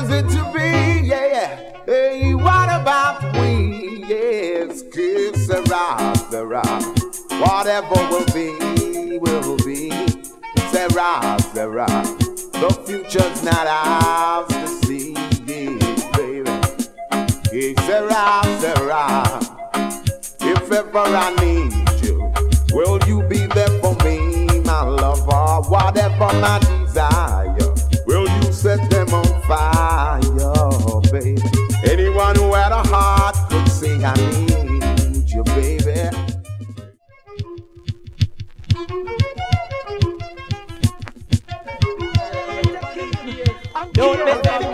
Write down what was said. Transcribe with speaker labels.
Speaker 1: is it to be? Yeah. Hey, what about we? Yes, kiss the rock. Whatever will be, will be. The rock. The future's not ours to see, baby. It's the rock. If ever I need you, will you be there for me, my lover? Whatever my desire, will you set them on fire, baby? Anyone who had a heart could say I need you, baby.
Speaker 2: Don't let them